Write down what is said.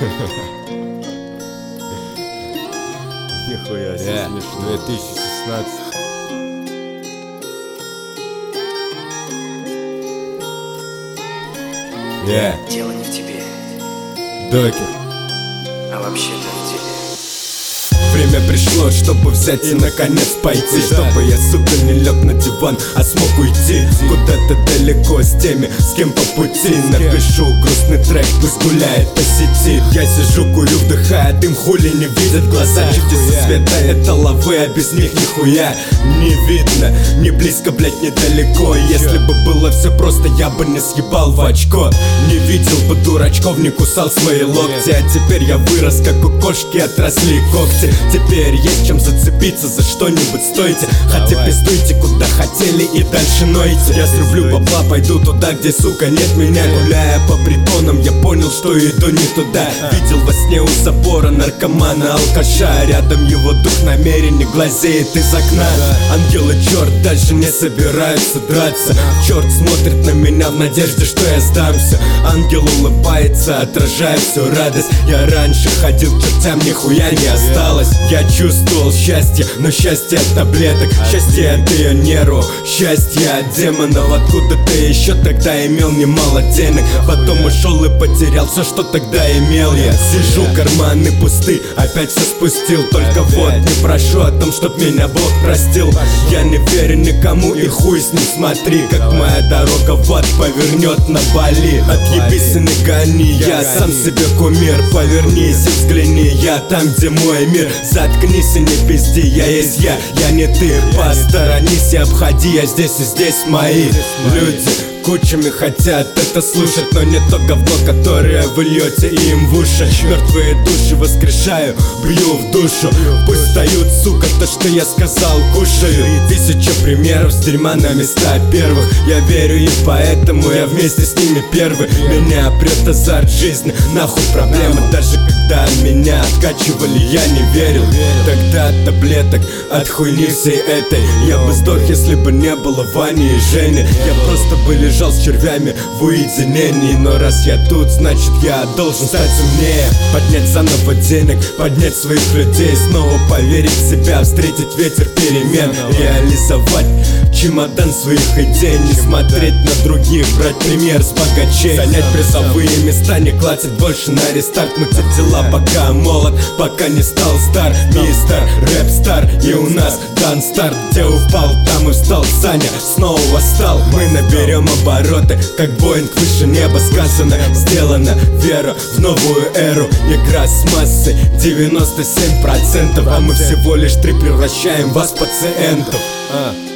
Нихуя себе смешно. 2016. Дело не в тебе, Докер. а вообще-то в тебе. Время пришло, чтобы взять и наконец пойти, чтобы я, сука, не лег на диван, а смог уйти куда-то далеко с теми, с кем по пути. Напишу грустный трек, пусть гуляет по сети. Я сижу, курю, вдыхая дым, хули не видят глаза. Чудеса света, это лавы, а без них нихуя не видно, не близко, блять, недалеко. Если бы было все просто, я бы не съебал в очко. Не видел бы дурачков, не кусал свои локти. А теперь я вырос, как у кошки отросли когти. Теперь есть чем зацепиться, за что-нибудь стойте. Хотя пиздуйте куда хотели и дальше нойте. Я срублю бабла, пойду туда, где, сука, нет меня. Гуляя по притонам, я понял, что иду не туда. Видел во сне у забора наркомана, алкаша. Рядом его дух намеренно глазеет из окна. Ангел и черт дальше не собираются драться. Черт смотрит на меня в надежде, что я сдамся. Ангел улыбается, отражая всю радость. Я раньше ходил к чертям, нихуя не осталось. Я чувствовал счастье, но счастье от таблеток, счастье от ее нервов, счастье от демонов. Откуда ты еще тогда имел немало денег? Потом ушел и потерял все, что тогда имел я. Сижу, карманы пусты, опять все спустил. Только вот не прошу о том, чтоб меня Бог простил. Я не верю никому и хуй с ним, смотри, как моя дорога в ад повернет на Бали. Отъебись и не гони, я сам себе кумир. Повернись и взгляни, я там, где мой мир. Заткнись и не пизди, я есть я не ты. Посторонись и обходи, я здесь и здесь мои люди. Кучами хотят это слушать, но не то говно, которое вы льете им в уши. Мертвые души воскрешаю, бью в душу. Пусть встают, сука, то, что я сказал, кушаю. 1000 примеров с дерьма на места первых. Я верю им, поэтому я вместе с ними первый. Меня прет азарт жизни, нахуй проблемы. Даже когда меня откачивали, я не верил. Тогда от таблеток, от хуйни всей этой я бы сдох, если бы не было Вани и Жени. Я просто бы лежал с червями в уединении. Но раз я тут, значит я должен стать умнее. Поднять заново денег, поднять своих людей. Снова поверить в себя, встретить ветер перемен. Реализовать чемодан своих идей. Не смотреть на других, брать пример с богачей. Занять призовые места, не клацать больше на рестарт. Мутить дела, пока молод, пока не стал стар. Мистер рэп-стар, и у нас дан старт. Где упал, там и встал Саня, снова восстал. Мы наберем обороты, как Боинг выше неба. Сказано, сделано, вера в новую эру. Игра с массой 97%, а мы всего лишь 3 превращаем вас в пациентов.